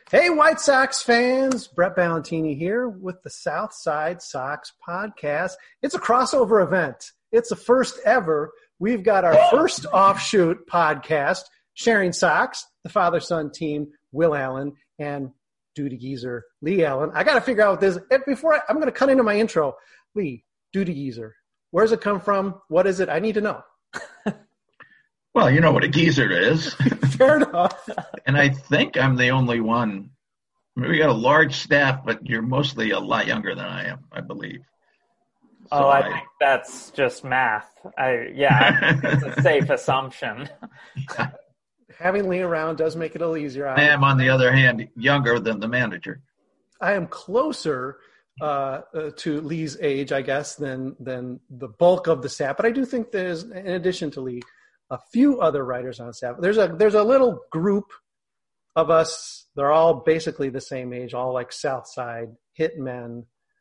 Hey, White Sox fans, Brett Ballantini here with the Southside Sox podcast. It's a crossover event. It's the first ever. We've got our first offshoot podcast, Sharing Sox, the father-son team, Will Allen and Duty Geezer, Lee Allen. I got to figure out what this I'm going to cut into my intro. Lee, Duty Geezer, where's it come from? What is it? I need to know. Well, you know what a geezer is. Fair enough. And I think I'm the only one. I mean, we got a large staff, but you're mostly a lot younger than I am, I believe. So I think that's just math. It's a safe assumption. Yeah. Having Lee around does make it a little easier. I am, on the other hand, younger than the manager. I am closer to Lee's age, I guess, than the bulk of the staff. But I do think there's, in addition to Lee, a few other writers on staff. There's a little group of us. They're all basically the same age, all like Southside hitmen.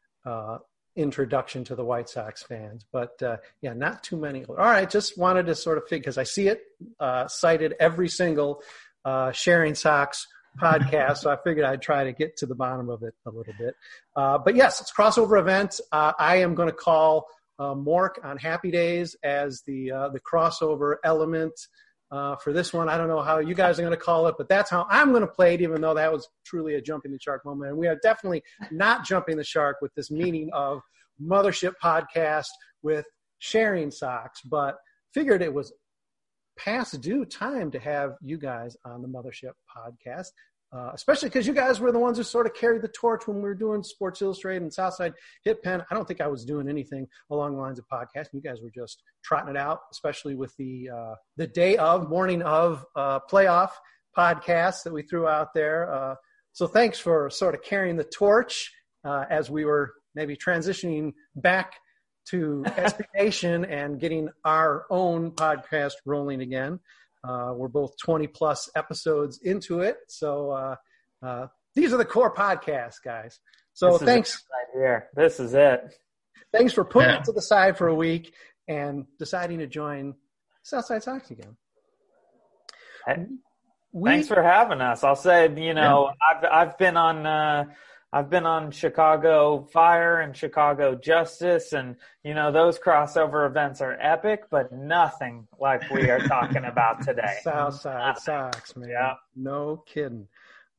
Introduction to the White Sox fans, but not too many. All right, just wanted to sort of figure, because I see it cited every single Sharing Sox podcast, so I figured I'd try to get to the bottom of it a little bit. But yes, it's a crossover event. I am going to call Mork on Happy Days as the crossover element for this one. I don't know how you guys are going to call it, but that's how I'm going to play it, even though that was truly a jumping the shark moment. And we are definitely not jumping the shark with this meeting of Mothership podcast with Sharing Sox, but figured it was past due time to have you guys on the Mothership podcast. Especially because you guys were the ones who sort of carried the torch when we were doing Sports Illustrated and Southside Hit Pen. I don't think I was doing anything along the lines of podcasting. You guys were just trotting it out, especially with the morning of playoff podcast that we threw out there. So thanks for sort of carrying the torch as we were maybe transitioning back to SB Nation and getting our own podcast rolling again. We're both 20-plus episodes into it. So these are the core podcasts, guys. So thanks. Right here. This is it. Thanks for putting it to the side for a week and deciding to join Southside Sox again. Thanks for having us. I'll say, I've been on Chicago Fire and Chicago Justice, and, those crossover events are epic, but nothing like we are talking about today. Southside Sox, man. Yeah. No kidding.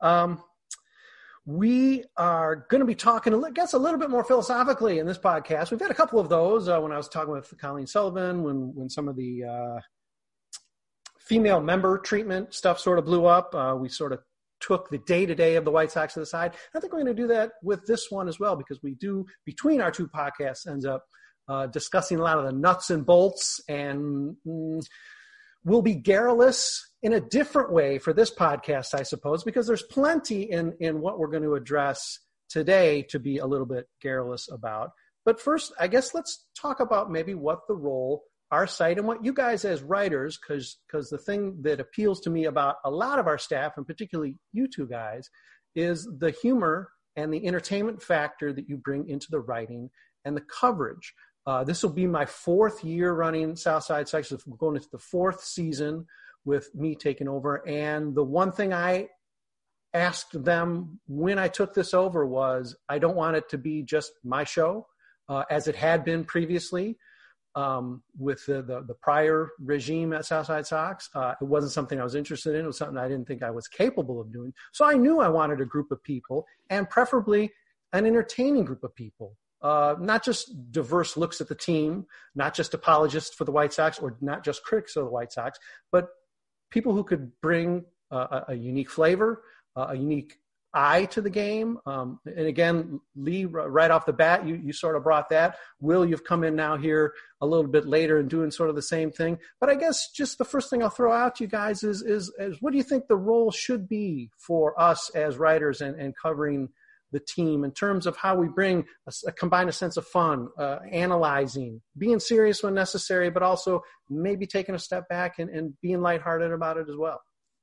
We are going to be talking, I guess, a little bit more philosophically in this podcast. We've had a couple of those when I was talking with Colleen Sullivan, when some of the female member treatment stuff sort of blew up. We sort of took the day-to-day of the White Sox to the side. I think we're going to do that with this one as well, because we do, between our two podcasts, ends up discussing a lot of the nuts and bolts, and we'll be garrulous in a different way for this podcast, I suppose, because there's plenty in what we're going to address today to be a little bit garrulous about. But first, I guess let's talk about maybe what the role our site and what you guys as writers, because the thing that appeals to me about a lot of our staff, and particularly you two guys, is the humor and the entertainment factor that you bring into the writing and the coverage. This will be my fourth year running Southside Sox. We're going into the fourth season with me taking over. And the one thing I asked them when I took this over was, I don't want it to be just my show, as it had been previously. With the prior regime at Southside Sox. It wasn't something I was interested in. It was something I didn't think I was capable of doing. So I knew I wanted a group of people, and preferably an entertaining group of people. Not just diverse looks at the team, not just apologists for the White Sox, or not just critics of the White Sox, but people who could bring a unique flavor, a unique eye to the game. And again, Lee, right off the bat, you sort of brought that. Will, you've come in now here a little bit later and doing sort of the same thing. But I guess just the first thing I'll throw out to you guys is what do you think the role should be for us as writers and covering the team in terms of how we bring combine a sense of fun, analyzing, being serious when necessary, but also maybe taking a step back and being lighthearted about it as well.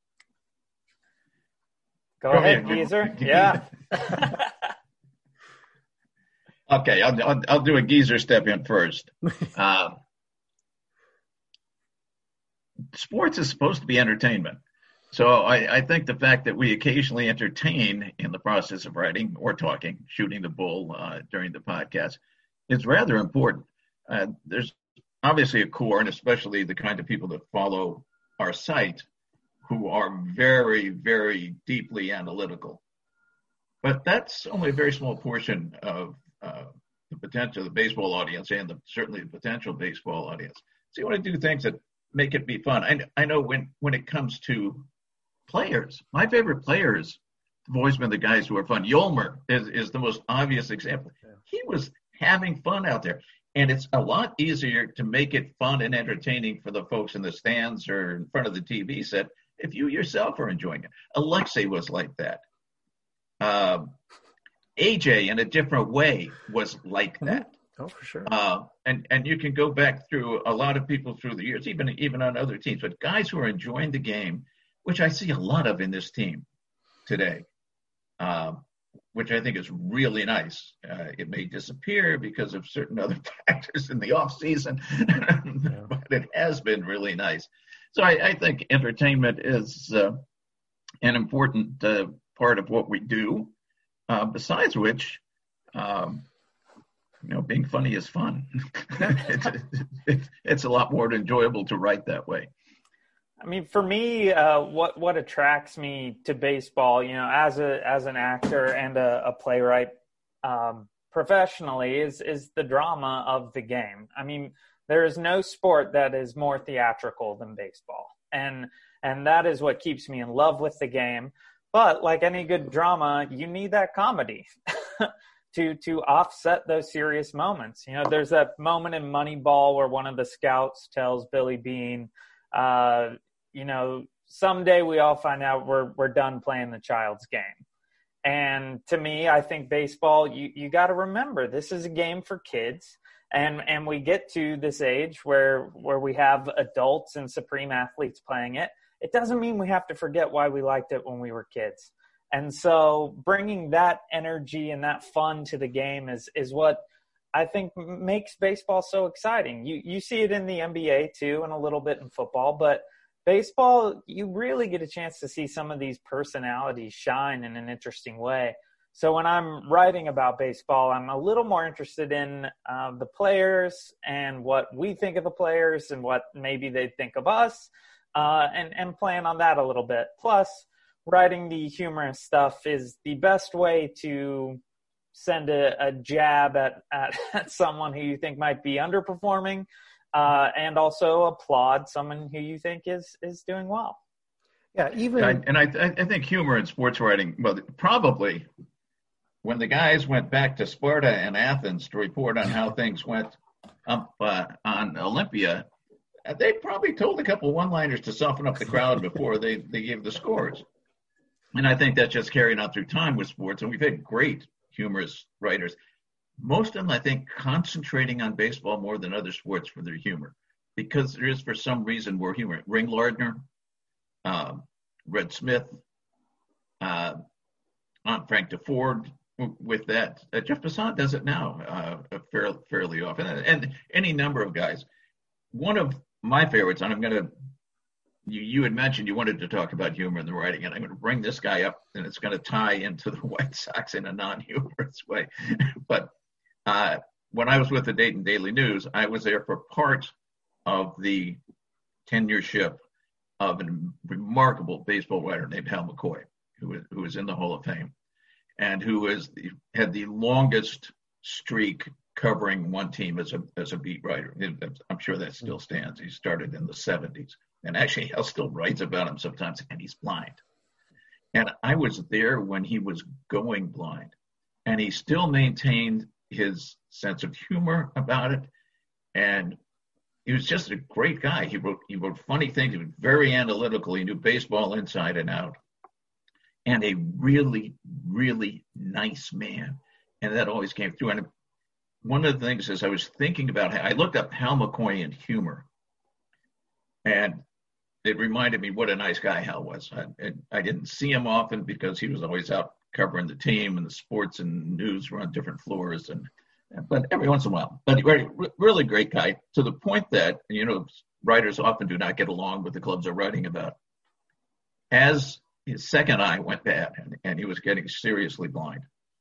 Go ahead, Geezer. Yeah. Okay, I'll do a Geezer step in first. Sports is supposed to be entertainment. So I think the fact that we occasionally entertain in the process of writing or talking, shooting the bull during the podcast, is rather important. There's obviously a core, and especially the kind of people that follow our site, who are very, very deeply analytical. But that's only a very small portion of the potential of the baseball audience and certainly the potential baseball audience. So you want to do things that make it be fun. I know when it comes to players, my favorite players have always been the guys who are fun. Yolmer is the most obvious example. He was having fun out there. And it's a lot easier to make it fun and entertaining for the folks in the stands or in front of the TV set if you yourself are enjoying it. Alexei was like that. AJ, in a different way, was like that. Oh, for sure. And you can go back through a lot of people through the years, even on other teams. But guys who are enjoying the game, which I see a lot of in this team today, which I think is really nice. It may disappear because of certain other factors in the off season, but it has been really nice. So I think entertainment is an important part of what we do. Besides which, being funny is fun. It's a lot more enjoyable to write that way. I mean, for me, what attracts me to baseball, as an actor and a playwright, professionally, is the drama of the game. I mean, there is no sport that is more theatrical than baseball, and that is what keeps me in love with the game. But like any good drama, you need that comedy to offset those serious moments. There's that moment in Moneyball where one of the scouts tells Billy Beane, someday we all find out we're done playing the child's game. And to me, I think baseball, you got to remember, this is a game for kids. And we get to this age where we have adults and supreme athletes playing it. It doesn't mean we have to forget why we liked it when we were kids. And so bringing that energy and that fun to the game is what I think makes baseball so exciting. You see it in the NBA too, and a little bit in football, but baseball, you really get a chance to see some of these personalities shine in an interesting way. So when I'm writing about baseball, I'm a little more interested in the players and what we think of the players and what maybe they think of us, and playing on that a little bit. Plus, writing the humorous stuff is the best way to send a jab at someone who you think might be underperforming, and also applaud someone who you think is doing well. Yeah, I think humor in sports writing, well, probably when the guys went back to Sparta and Athens to report on how things went up on Olympia, they probably told a couple one-liners to soften up the crowd before they gave the scores. And I think that's just carried on through time with sports. And we've had great humorous writers. Most of them, I think, concentrating on baseball more than other sports for their humor, because there is, for some reason, more humor. Ring Lardner, Red Smith, Aunt Frank DeFord with that. Jeff Passan does it now fairly often, and any number of guys. One of my favorites, and I'm going to, you had mentioned you wanted to talk about humor in the writing, and I'm going to bring this guy up, and it's going to tie into the White Sox in a non-humorous way. But when I was with the Dayton Daily News, I was there for part of the tenureship of a remarkable baseball writer named Hal McCoy, who is in the Hall of Fame, and who had the longest streak covering one team as a beat writer. I'm sure that still stands. He started in the 70s. And actually, Hal still writes about him sometimes, and he's blind. And I was there when he was going blind, and he still maintained his sense of humor about it. And he was just a great guy. He wrote funny things. He was very analytical. He knew baseball inside and out. And a really, really nice man. And that always came through. And one of the things is I was thinking about, I looked up Hal McCoy and humor. And it reminded me what a nice guy Hal was. I didn't see him often because he was always out covering the team, and the sports and news were on different floors. But every once in a while, but really great guy, to the point that, writers often do not get along with the clubs they're writing about. as his second eye went bad and he was getting seriously blind,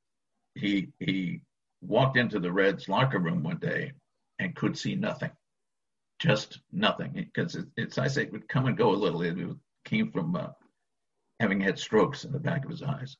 he walked into the Reds locker room one day and could see nothing, just nothing, because its eyesight would come and go a little. It came from having had strokes in the back of his eyes.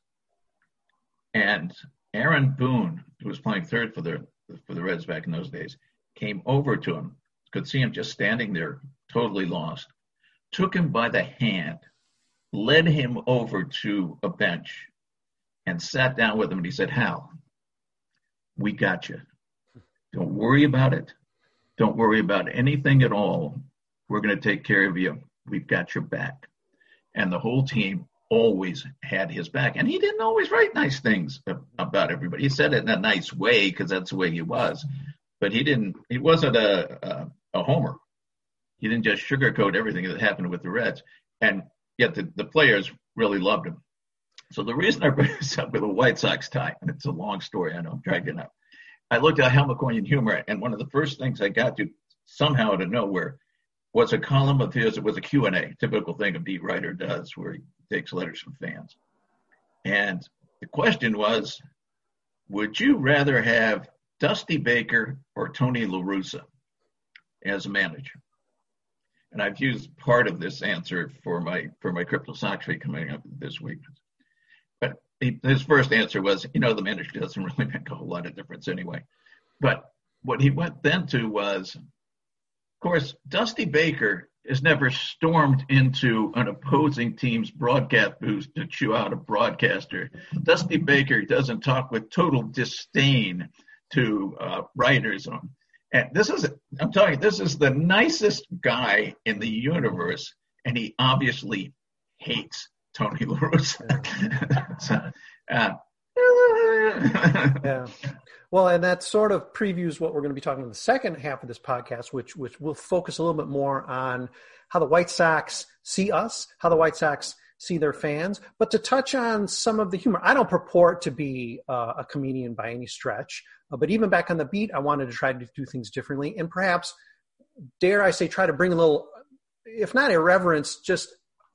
And Aaron Boone, who was playing third for the Reds back in those days, came over to him, could see him just standing there, totally lost, took him by the hand, led him over to a bench, and sat down with him. And he said, "Hal, we got you. Don't worry about it. Don't worry about anything at all. We're going to take care of you. We've got your back." And the whole team always had his back. And he didn't always write nice things about everybody. He said it in a nice way because that's the way he was. But he wasn't a homer. He didn't just sugarcoat everything that happened with the Reds. And yet the players really loved him. So the reason I bring this up with a White Sox tie, and it's a long story, I know I'm dragging it up. I looked at Helmiconian humor, and one of the first things I got to somehow out of nowhere was a column of his. It was a Q&A, typical thing a beat writer does, where he takes letters from fans. And the question was, would you rather have Dusty Baker or Tony La Russa as a manager? And I've used part of this answer for my Crypto Sox week coming up this week. But his first answer was, the manager doesn't really make a whole lot of difference anyway. But what he went then to was, of course, Dusty Baker has never stormed into an opposing team's broadcast booth to chew out a broadcaster. Dusty Baker doesn't talk with total disdain to writers. And this is the nicest guy in the universe, and he obviously hates Tony La Russa. Yeah. Well, and that sort of previews what we're going to be talking in the second half of this podcast, which will focus a little bit more on how the White Sox see us, how the White Sox see their fans, but to touch on some of the humor. I don't purport to be a comedian by any stretch, but even back on the beat, I wanted to try to do things differently and perhaps, dare I say, try to bring a little, if not irreverence, just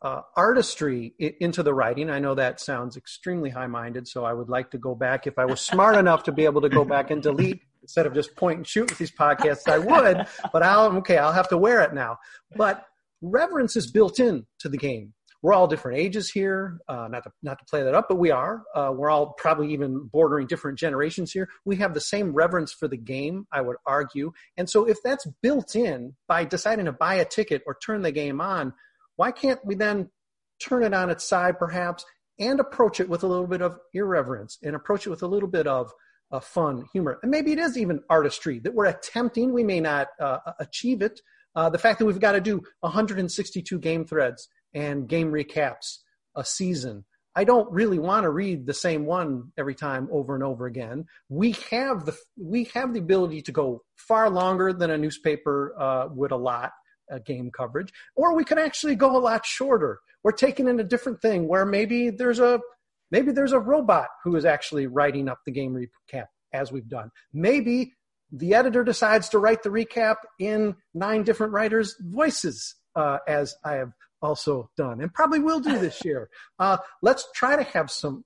artistry into the writing. I know that sounds extremely high-minded, so I would like to go back. If I was smart enough to be able to go back and delete instead of just point and shoot with these podcasts, I would, but I'll have to wear it now. But reverence is built in to the game. We're all different ages here, not to play that up, but we are. We're all probably even bordering different generations here. We have the same reverence for the game, I would argue. And so if that's built in by deciding to buy a ticket or turn the game on, why can't we then turn it on its side perhaps and approach it with a little bit of irreverence and approach it with a little bit of fun, humor? And maybe it is even artistry that we're attempting. We may not achieve it. The fact that we've got to do 162 game threads and game recaps a season. I don't really want to read the same one every time over and over again. We have the ability to go far longer than a newspaper would allot game coverage, or we could actually go a lot shorter. We're taking in a different thing where maybe there's a robot who is actually writing up the game recap as we've done. Maybe the editor decides to write the recap in 9 different writers' voices, as I have also done and probably will do this year. Let's try to have some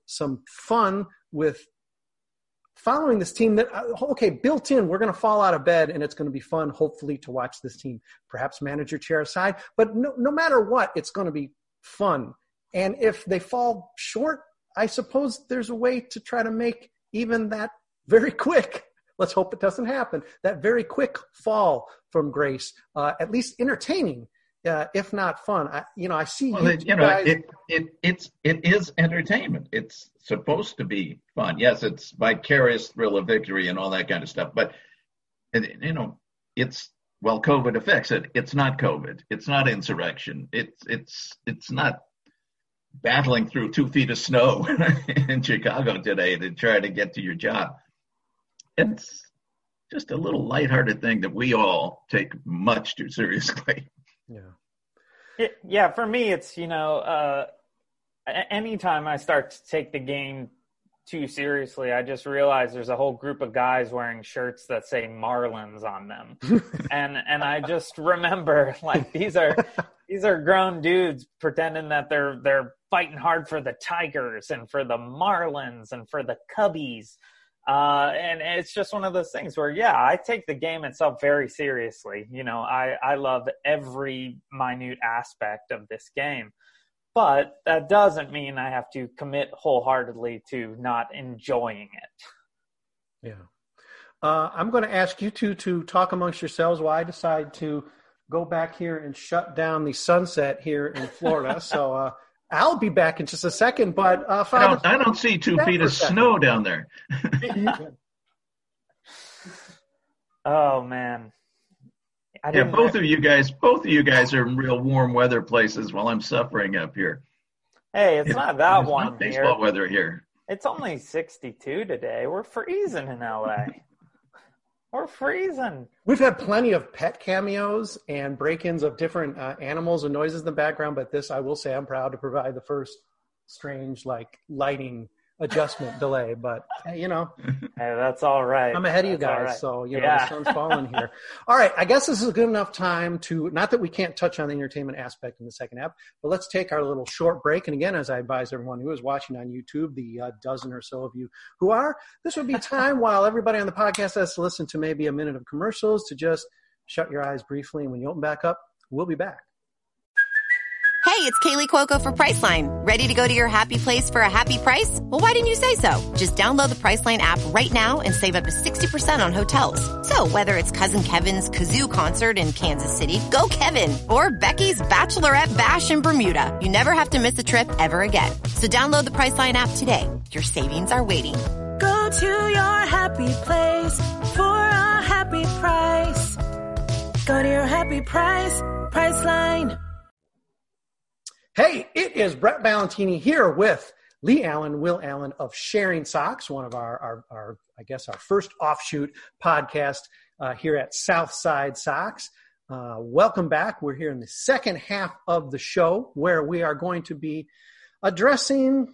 fun with following this team that, built in, we're going to fall out of bed and it's going to be fun, hopefully, to watch this team, perhaps manage your chair aside. But no matter what, it's going to be fun. And if they fall short, I suppose there's a way to try to make even that very quick, let's hope it doesn't happen, that very quick fall from grace, at least entertaining. If not fun. I see guys. It is entertainment. It's supposed to be fun. Yes, it's vicarious thrill of victory and all that kind of stuff. But it's COVID affects it. It's not COVID. It's not insurrection. It's not battling through 2 feet of snow in Chicago today to try to get to your job. It's just a little lighthearted thing that we all take much too seriously. Yeah. For me, it's, anytime I start to take the game too seriously, I just realize there's a whole group of guys wearing shirts that say Marlins on them. and I just remember, these are These are grown dudes pretending that they're fighting hard for the Tigers and for the Marlins and for the Cubbies. And it's just one of those things where, yeah, I take the game itself very seriously. You know, I love every minute aspect of this game. But that doesn't mean I have to commit wholeheartedly to not enjoying it. Yeah. I'm going to ask you two to talk amongst yourselves while I decide to go back here and shut down the sunset here in Florida. So I'll be back in just a second. But Father, I don't see 2 feet of snow down there. Oh, man. Both of you guys are in real warm weather places while I'm suffering up here. Hey, it's not that warm here. Baseball weather here. It's only 62 today. We're freezing in LA. We're freezing. We've had plenty of pet cameos and break-ins of different animals and noises in the background, but this, I will say, I'm proud to provide the first strange, lighting adjustment delay. But, you know. Hey, that's all right. I'm ahead of you guys, right. So, you know, The sun's falling here. All right, I guess this is a good enough time to, not that we can't touch on the entertainment aspect in the second half, but let's take our little short break. And again, as I advise everyone who is watching on YouTube, the dozen or so of you who are, this would be time while everybody on the podcast has to listen to maybe a minute of commercials to just shut your eyes briefly. And when you open back up, we'll be back. Hey, it's Kaylee Cuoco for Priceline. Ready to go to your happy place for a happy price? Well, why didn't you say so? Just download the Priceline app right now and save up to 60% on hotels. So whether it's Cousin Kevin's Kazoo Concert in Kansas City, go Kevin, or Becky's Bachelorette Bash in Bermuda, you never have to miss a trip ever again. So download the Priceline app today. Your savings are waiting. Go to your happy place for a happy price. Go to your happy price, Priceline. Hey, it is Brett Valentini here with Lee Allen, Will Allen of Sharing Socks, one of our first offshoot podcast here at Southside Socks. Welcome back. We're here in the second half of the show where we are going to be addressing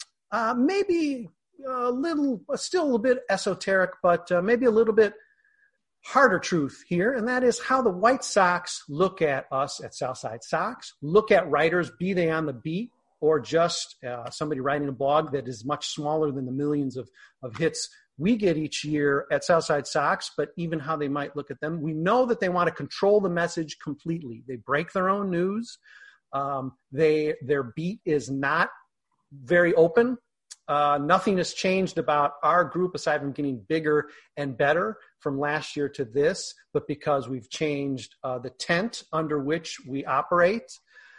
maybe still a little bit esoteric, but maybe a little bit harder truth here, and that is how the White Sox look at us at Southside Sox, look at writers, be they on the beat or just somebody writing a blog that is much smaller than the millions of hits we get each year at Southside Sox, but even how they might look at them. We know that they want to control the message completely. They break their own news. Their beat is not very open. Nothing has changed about our group aside from getting bigger and better from last year to this, but because we've changed the tent under which we operate.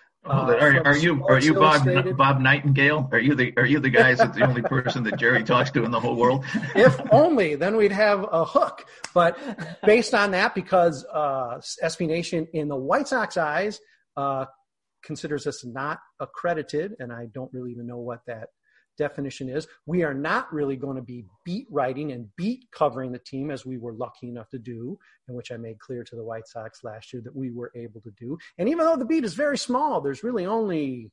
Are you Bob Nightingale? Are you the guys that's the only person that Jerry talks to in the whole world? If only, then we'd have a hook. But based on that, because SB Nation in the White Sox eyes considers us not accredited, and I don't really even know what that definition is. We are not really going to be beat writing and beat covering the team as we were lucky enough to do, and which I made clear to the White Sox last year that we were able to do. And even though the beat is very small, there's really only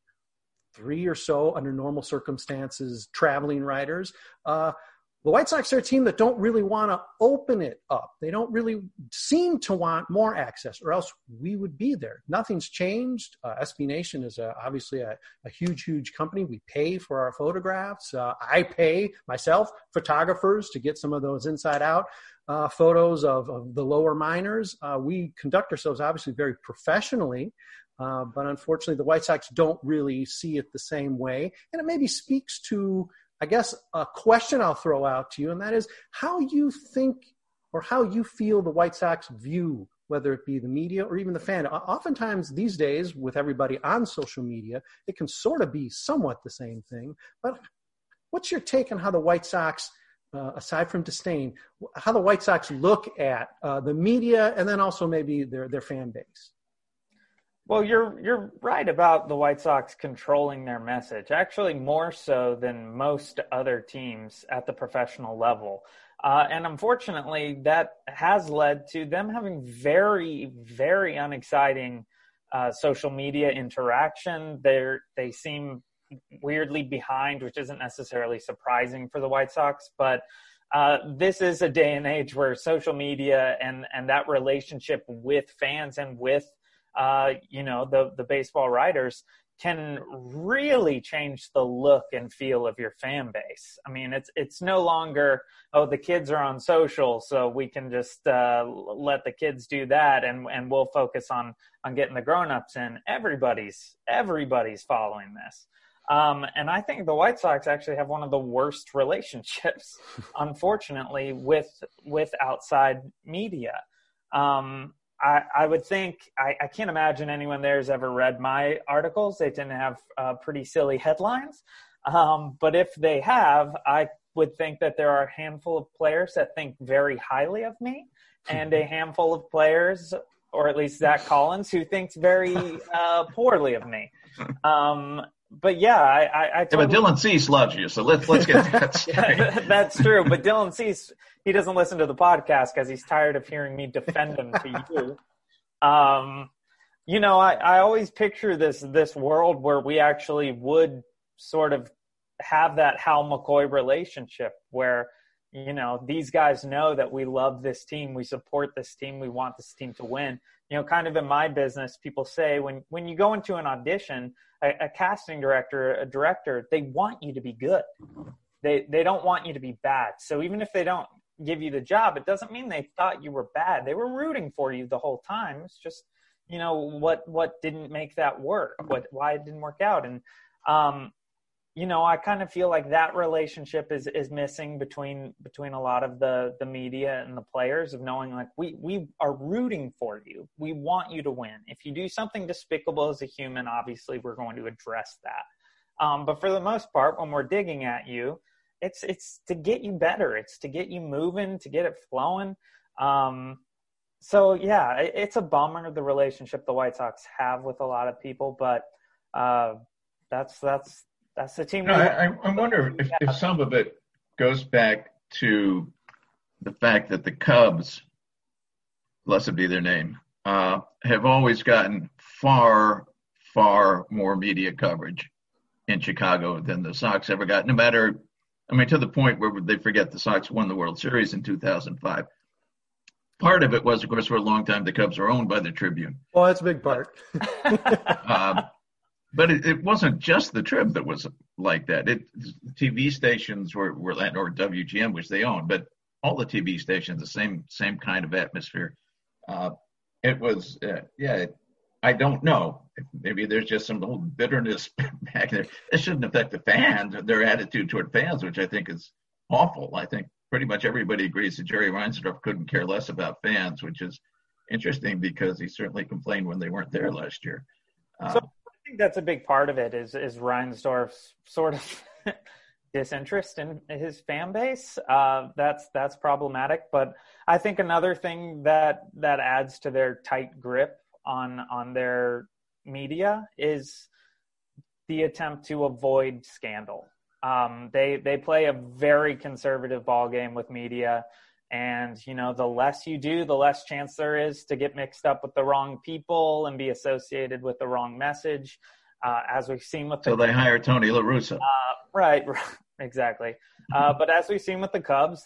3 or so under normal circumstances traveling writers. The White Sox are a team that don't really want to open it up. They don't really seem to want more access, or else we would be there. Nothing's changed. SB Nation is obviously a huge, huge company. We pay for our photographs. I pay myself, photographers, to get some of those inside-out photos of the lower minors. We conduct ourselves obviously very professionally, but unfortunately the White Sox don't really see it the same way. And it maybe speaks to, I guess, a question I'll throw out to you, and that is how you think or how you feel the White Sox view, whether it be the media or even the fan. Oftentimes these days, with everybody on social media, it can sort of be somewhat the same thing. But what's your take on how the White Sox, aside from disdain, how the White Sox look at the media and then also maybe their fan base? Well, you're right about the White Sox controlling their message, actually more so than most other teams at the professional level. And unfortunately, that has led to them having very, very unexciting social media interaction. They seem weirdly behind, which isn't necessarily surprising for the White Sox, but this is a day and age where social media and that relationship with fans and with the baseball writers can really change the look and feel of your fan base. I mean, it's no longer, the kids are on social, so we can just let the kids do that, and we'll focus on getting the grown-ups in. Everybody's following this. And I think the White Sox actually have one of the worst relationships, unfortunately, with outside media. I would think, I can't imagine anyone there has ever read my articles. They tend to have pretty silly headlines. But if they have, I would think that there are a handful of players that think very highly of me, and a handful of players, or at least Zach Collins, who thinks very poorly of me. But yeah, I totally... but Dylan Cease loves you, so let's get that straight. That's true, but Dylan Cease, he doesn't listen to the podcast because he's tired of hearing me defend him to you. I always picture this world where we actually would sort of have that Hal McCoy relationship where, these guys know that we love this team, we support this team, we want this team to win. Kind of in my business, people say when you go into an audition, a casting director, a director, they want you to be good. They don't want you to be bad. So even if they don't give you the job, it doesn't mean they thought you were bad. They were rooting for you the whole time. It's just, what didn't make that work, why it didn't work out. And, I kind of feel like that relationship is missing between a lot of the media and the players, of knowing like we are rooting for you. We want you to win. If you do something despicable as a human, obviously we're going to address that. But for the most part, when we're digging at you, it's to get you better. It's to get you moving, to get it flowing. So yeah, it's a bummer, the relationship the White Sox have with a lot of people, but that's the team. I wonder if some of it goes back to the fact that the Cubs, blessed be their name, have always gotten far, far more media coverage in Chicago than the Sox ever got, to the point where they forget the Sox won the World Series in 2005. Part of it was, of course, for a long time, the Cubs were owned by the Tribune. Well, that's a big part. But it wasn't just the Trib that was like that. TV stations were or WGN, which they owned, but all the TV stations, the same kind of atmosphere. It was, I don't know. Maybe there's just some old bitterness back there. It shouldn't affect the fans, their attitude toward fans, which I think is awful. I think pretty much everybody agrees that Jerry Reinsdorf couldn't care less about fans, which is interesting because he certainly complained when they weren't there last year. So I think that's a big part of it is Reinsdorf's sort of disinterest in his fan base. That's problematic. But I think another thing that adds to their tight grip on their media is the attempt to avoid scandal. They play a very conservative ball game with media, and the less you do, the less chance there is to get mixed up with the wrong people and be associated with the wrong message. As we've seen with they hire Tony La Russa. Right, exactly. But as we've seen with the Cubs,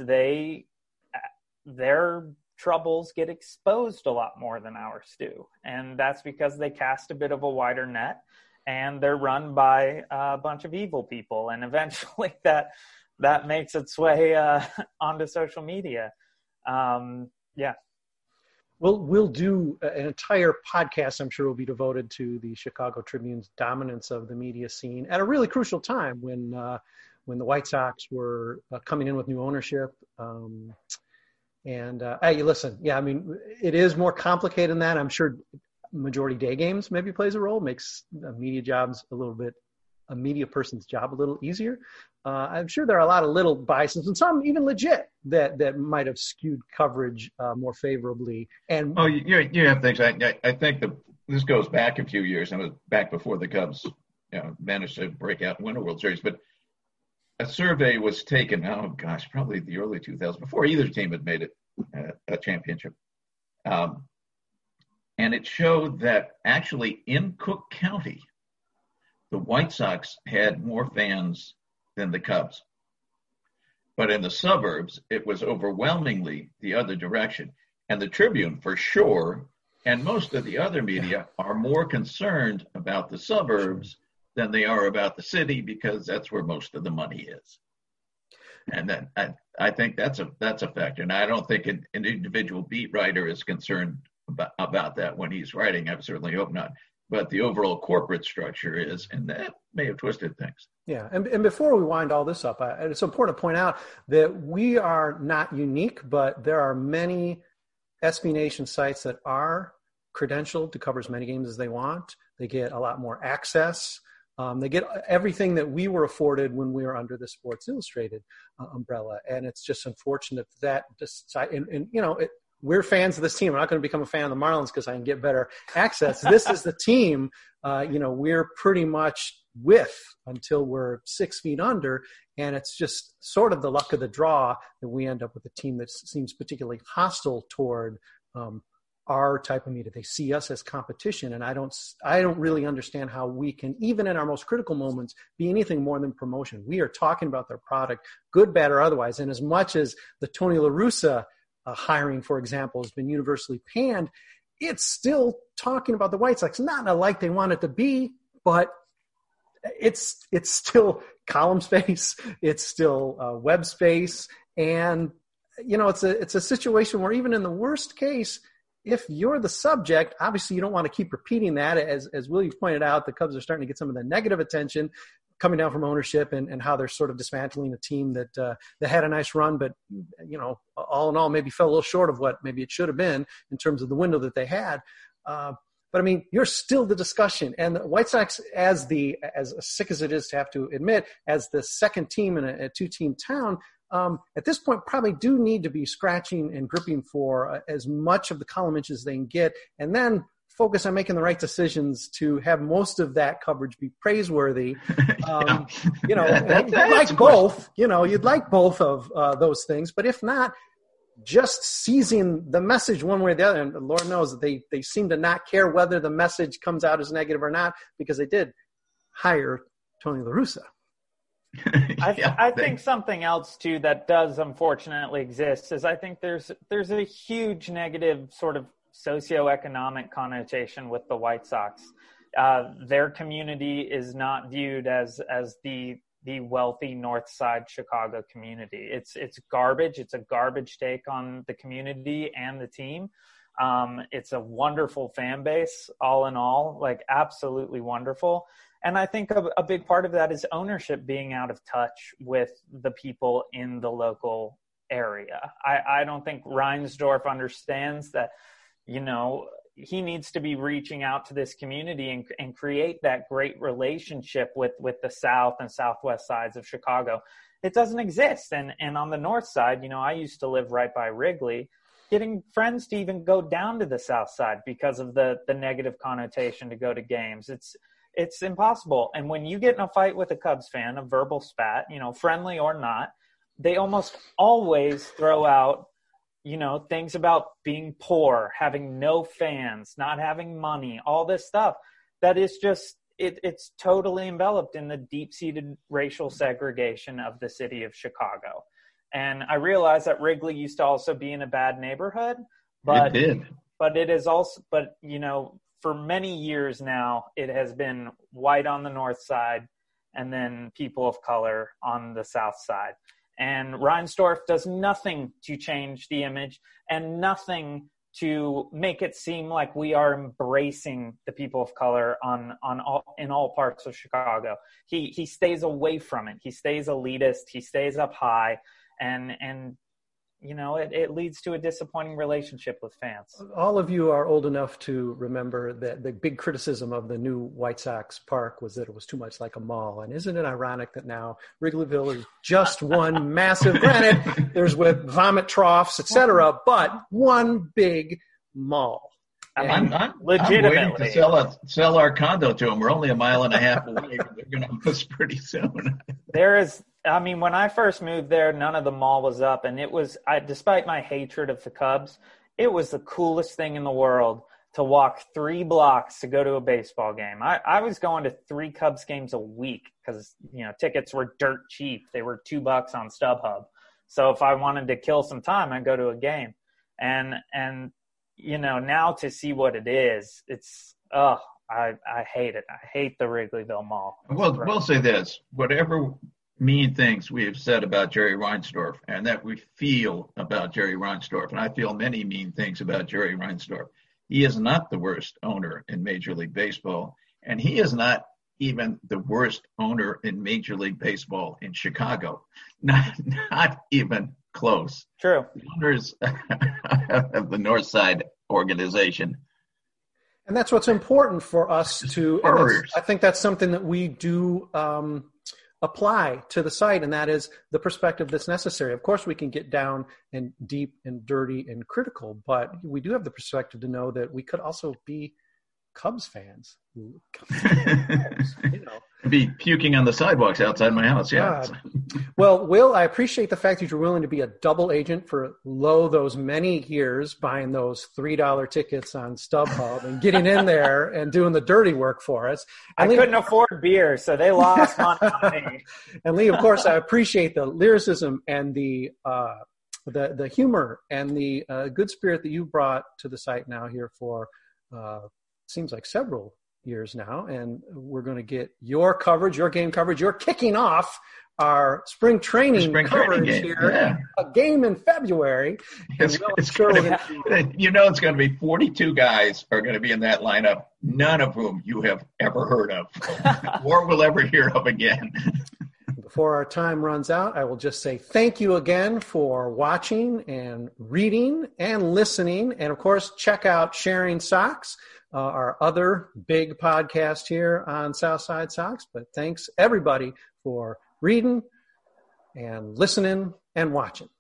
their troubles get exposed a lot more than ours do. And that's because they cast a bit of a wider net, and they're run by a bunch of evil people. And eventually that makes its way onto social media. Yeah. We'll do an entire podcast, I'm sure, will be devoted to the Chicago Tribune's dominance of the media scene at a really crucial time when the White Sox were coming in with new ownership. Hey, listen, yeah, it is more complicated than that. I'm sure majority day games maybe plays a role, makes a media person's job a little easier. I'm sure there are a lot of little biases, and some even legit, that might have skewed coverage more favorably. And you have things. I think this goes back a few years, and it was back before the Cubs managed to break out and win a World Series. But a survey was taken, probably the early 2000s, before either team had made it a championship. And it showed that actually in Cook County, the White Sox had more fans than the Cubs. But in the suburbs, it was overwhelmingly the other direction. And the Tribune, for sure, And most of the other media are more concerned about the suburbs than they are about the city, because that's where most of the money is. And then I think that's a factor. And I don't think an individual beat writer is concerned about that when he's writing. I certainly hope not. But the overall corporate structure is, and that may have twisted things. Yeah, and before we wind all this up, it's important to point out that we are not unique, but there are many SB Nation sites that are credentialed to cover as many games as they want. They get a lot more access. They get everything that we were afforded when we were under the Sports Illustrated umbrella, and it's just unfortunate that we're fans of this team. I'm not going to become a fan of the Marlins because I can get better access. This is the team, we're pretty much with until we're 6 feet under. And it's just sort of the luck of the draw that we end up with a team that seems particularly hostile toward our type of media. They see us as competition. And I don't really understand how we can, even in our most critical moments, be anything more than promotion. We are talking about their product, good, bad, or otherwise. And as much as the Tony La Russa hiring, for example, has been universally panned, it's still talking about the White Sox, not in a light they want it to be, but it's still column space, it's still web space, and it's a situation where even in the worst case, if you're the subject, obviously you don't want to keep repeating that. As Willie pointed out, the Cubs are starting to get some of the negative attention coming down from ownership and how they're sort of dismantling a team that had a nice run, but, all in all, maybe fell a little short of what maybe it should have been in terms of the window that they had. But I mean, you're still the discussion, and the White Sox, as sick as it is to have to admit, as the second team in a two-team town, at this point probably do need to be scratching and gripping for as much of the column inches they can get, and then focus on making the right decisions to have most of that coverage be praiseworthy. You'd like both. You'd like both of those things, but if not, just seizing the message one way or the other. And Lord knows that they seem to not care whether the message comes out as negative or not, because they did hire Tony La Russa. I think something else too that does unfortunately exist is I think there's a huge negative sort of socioeconomic connotation with the White Sox. Their community is not viewed as the wealthy North Side Chicago community. It's garbage. It's a garbage take on the community and the team. It's a wonderful fan base, all in all, like absolutely wonderful. And I think a big part of that is ownership being out of touch with the people in the local area. I don't think Reinsdorf understands that, he needs to be reaching out to this community and create that great relationship with the South and Southwest sides of Chicago. It doesn't exist. And on the North Side, I used to live right by Wrigley, getting friends to even go down to the South Side because of the negative connotation to go to games. It's impossible. And when you get in a fight with a Cubs fan, a verbal spat, friendly or not, they almost always throw out, things about being poor, having no fans, not having money, all this stuff that is just, it's totally enveloped in the deep-seated racial segregation of the city of Chicago. And I realize that Wrigley used to also be in a bad neighborhood, but it did. But it is also, for many years now, it has been white on the North Side and then people of color on the South Side. And Reinsdorf does nothing to change the image and nothing to make it seem like we are embracing the people of color in all parts of Chicago. He stays away from it. He stays elitist. He stays up high, and it leads to a disappointing relationship with fans. All of you are old enough to remember that the big criticism of the new White Sox park was that it was too much like a mall. And isn't it ironic that now Wrigleyville is just one massive, granted, there's with vomit troughs, etc., but one big mall. I'm waiting to sell our condo to them. We're only a mile and a half away. They're going to miss pretty soon. When I first moved there, none of the mall was up, and it was, despite my hatred of the Cubs, it was the coolest thing in the world to walk 3 blocks to go to a baseball game. I was going to 3 Cubs games a week because, tickets were dirt cheap. They were $2 on StubHub. So if I wanted to kill some time, I'd go to a game. And now to see what it is, it's, I hate it. I hate the Wrigleyville Mall. Well, we'll say this, whatever mean things we have said about Jerry Reinsdorf and that we feel about Jerry Reinsdorf, and I feel many mean things about Jerry Reinsdorf, he is not the worst owner in Major League Baseball, and he is not even the worst owner in Major League Baseball in Chicago. Not even close. True. The owners of the North Side organization. And that's what's important for us to, I think that's something that we do apply to the site, and that is the perspective that's necessary. Of course, we can get down and deep and dirty and critical, but we do have the perspective to know that we could also be Cubs fans. Be puking on the sidewalks outside my house. Yeah. Well, Will, I appreciate the fact that you're willing to be a double agent for those many years, buying those $3 tickets on StubHub and getting in there and doing the dirty work for us. And I couldn't afford beer, so they lost money on me. And Lee, of course, I appreciate the lyricism and the humor and the good spirit that you brought to the site now here for seems like several years now, and we're going to get your coverage, your game coverage. You're kicking off our spring training coverage here. Yeah. A game in February. It's going to be 42 guys are going to be in that lineup, none of whom you have ever heard of or will ever hear of again. Before our time runs out, I will just say thank you again for watching and reading and listening. And, of course, check out Sharing Sox, our other big podcast here on Southside Sox. But thanks, everybody, for reading and listening and watching.